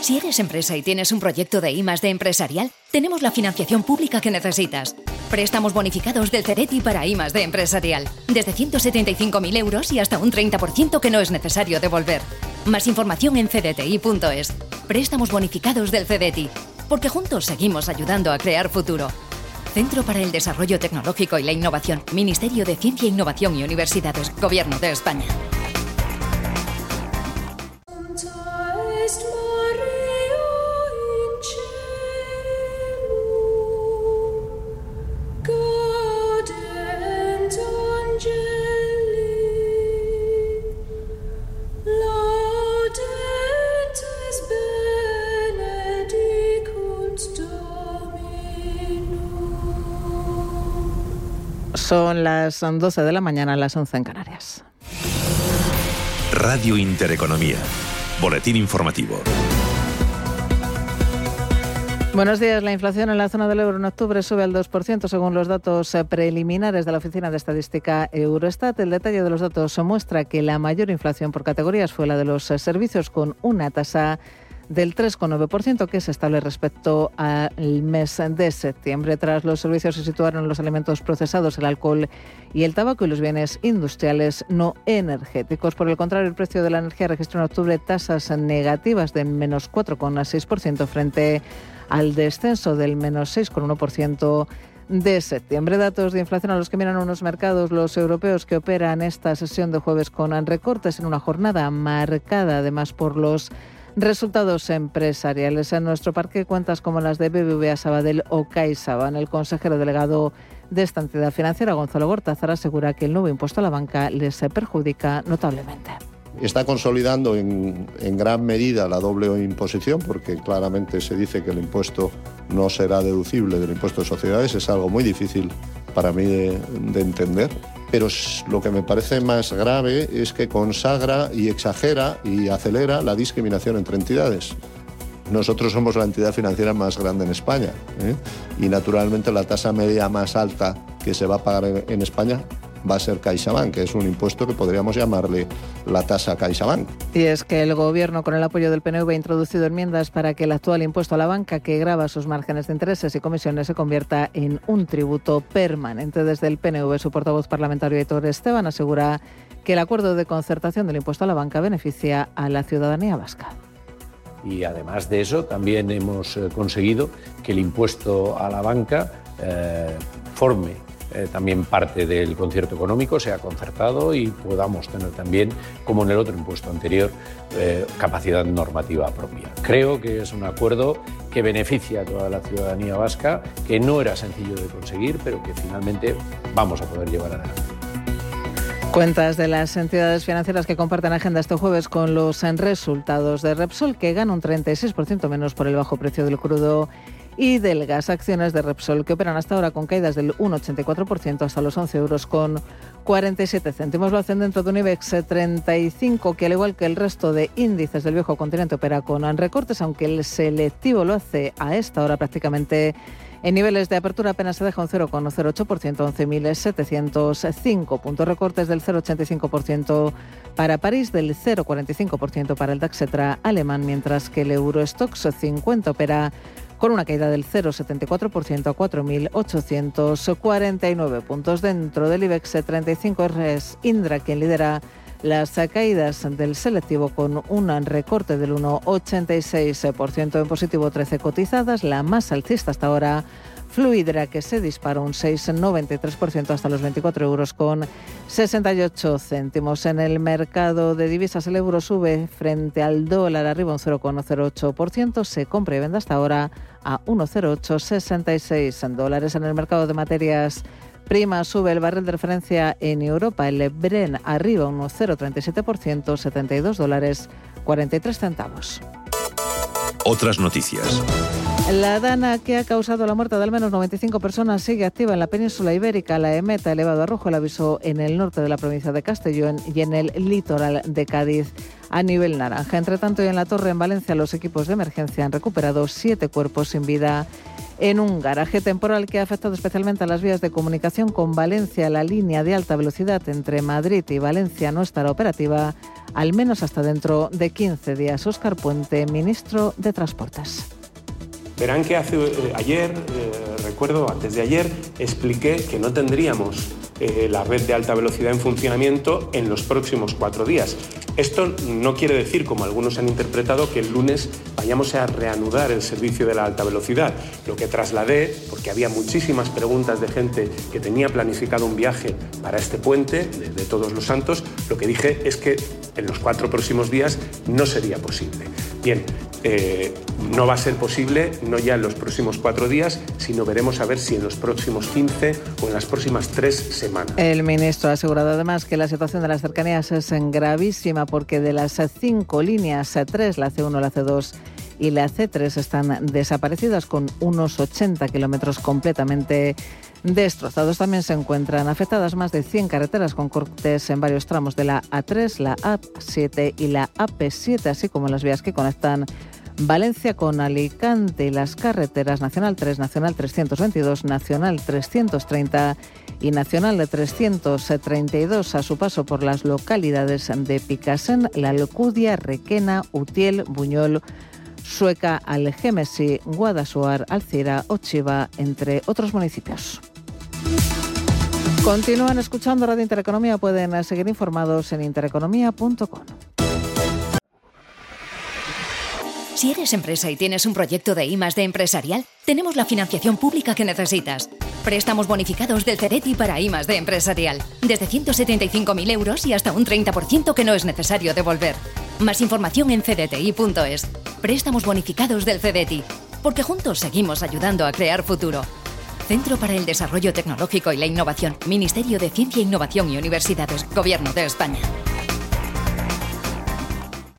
Si eres empresa y tienes un proyecto de I+D empresarial, tenemos la financiación pública que necesitas. Préstamos bonificados del CEDETI para I+D empresarial. Desde 175.000 euros y hasta un 30% que no es necesario devolver. Más información en cdti.es. Préstamos bonificados del CEDETI. Porque juntos seguimos ayudando a crear futuro. Centro para el Desarrollo Tecnológico y la Innovación. Ministerio de Ciencia, Innovación y Universidades. Gobierno de España. Son las 12 de la mañana, las 11 en Canarias. Radio Intereconomía. Boletín informativo. Buenos días. La inflación en la zona del euro en octubre sube al 2% según los datos preliminares de la Oficina de Estadística Eurostat. El detalle de los datos muestra que la mayor inflación por categorías fue la de los servicios, con una tasa del 3,9%, que es estable respecto al mes de septiembre. Tras los servicios se situaron los alimentos procesados, el alcohol y el tabaco, y los bienes industriales no energéticos. Por el contrario, el precio de la energía registró en octubre tasas negativas de menos 4,6% frente al descenso del menos 6,1% de septiembre. Datos de inflación a los que miran unos mercados, los europeos, que operan esta sesión de jueves con recortes en una jornada marcada además por los resultados empresariales. En nuestro parque, cuentas como las de BBVA, Sabadell o CaixaBank. El consejero delegado de esta entidad financiera, Gonzalo Gortázar, asegura que el nuevo impuesto a la banca les perjudica notablemente. Está consolidando en gran medida la doble imposición, porque claramente se dice que el impuesto no será deducible del impuesto de sociedades. Es algo muy difícil para mí de entender. Pero lo que me parece más grave es que consagra y exagera y acelera la discriminación entre entidades. Nosotros somos la entidad financiera más grande en España, y naturalmente la tasa media más alta que se va a pagar en España va a ser CaixaBank, que es un impuesto que podríamos llamarle la tasa CaixaBank. Y es que el Gobierno, con el apoyo del PNV, ha introducido enmiendas para que el actual impuesto a la banca, que grava sus márgenes de intereses y comisiones, se convierta en un tributo permanente. Desde el PNV, su portavoz parlamentario, Aitor Esteban, asegura que el acuerdo de concertación del impuesto a la banca beneficia a la ciudadanía vasca. Y además de eso, también hemos conseguido que el impuesto a la banca forme también parte del concierto económico, sea concertado y podamos tener también, como en el otro impuesto anterior, capacidad normativa propia. Creo que es un acuerdo que beneficia a toda la ciudadanía vasca, que no era sencillo de conseguir, pero que finalmente vamos a poder llevar adelante. Cuentas de las entidades financieras que comparten agenda este jueves con los resultados de Repsol, que gana un 36% menos por el bajo precio del crudo y del gas. Acciones de Repsol que operan hasta ahora con caídas del 1,84% hasta los 11,47 €. Lo hacen dentro de un IBEX 35 que, al igual que el resto de índices del viejo continente, opera con recortes, aunque el selectivo lo hace a esta hora prácticamente en niveles de apertura. Apenas se deja un 0,08%, 11.705 puntos. Recortes del 0,85% para París, del 0,45% para el DAX alemán, mientras que el Eurostoxx 50 opera con una caída del 0,74% a 4.849 puntos. Dentro del IBEX 35 es Indra quien lidera las caídas del selectivo, con un recorte del 1,86%. En positivo, 13 cotizadas. La más alcista hasta ahora, Fluidra, que se dispara un 6,93% hasta los 24,68 €. En el mercado de divisas, el euro sube frente al dólar, arriba un 0,08%. Se compra y vende hasta ahora a 1,0866 $. En el mercado de materias primas, sube el barril de referencia en Europa, el Brent, arriba un 0,37%, $72,43. Otras noticias. La dana que ha causado la muerte de al menos 95 personas sigue activa en la península ibérica. La EMET ha elevado a rojo el aviso en el norte de la provincia de Castellón y en el litoral de Cádiz a nivel naranja. Entre tanto, y en La Torre, en Valencia, los equipos de emergencia han recuperado 7 cuerpos sin vida en un garaje temporal que ha afectado especialmente a las vías de comunicación con Valencia. La línea de alta velocidad entre Madrid y Valencia no estará operativa, al menos hasta dentro de 15 días. Óscar Puente, ministro de Transportes. Verán que antes de ayer, expliqué que no tendríamos la red de alta velocidad en funcionamiento en los próximos 4 días. Esto no quiere decir, como algunos han interpretado, que el lunes vayamos a reanudar el servicio de la alta velocidad. Lo que trasladé, porque había muchísimas preguntas de gente que tenía planificado un viaje para este puente de Todos los Santos, lo que dije es que en los 4 próximos días no sería posible. Bien, no va a ser posible, no ya en los próximos 4 días, sino veremos a ver si en los próximos 15 o en las próximas 3 semanas. El ministro ha asegurado además que la situación de las cercanías es gravísima porque de las 5 líneas, 3, la C1, la C2 y la C3 están desaparecidas, con unos 80 kilómetros completamente destrozados. También se encuentran afectadas más de 100 carreteras con cortes en varios tramos de la A3, la A7 y la AP7, así como las vías que conectan Valencia con Alicante y las carreteras Nacional 3, Nacional 322, Nacional 330 y Nacional 332 a su paso por las localidades de Picasen, La Alcudia, Requena, Utiel, Buñol, Sueca, Algemesí, Guadassuar, Alcira, Ochiva, entre otros municipios. Continúan escuchando Radio Intereconomía. Pueden seguir informados en intereconomía.com. Si eres empresa y tienes un proyecto de I+D empresarial, tenemos la financiación pública que necesitas. Préstamos bonificados del CEDETI para I+D empresarial, desde 175.000 euros y hasta un 30% que no es necesario devolver. Más información en cdti.es. Préstamos bonificados del CEDETI, porque juntos seguimos ayudando a crear futuro. Centro para el Desarrollo Tecnológico y la Innovación, Ministerio de Ciencia, Innovación y Universidades, Gobierno de España.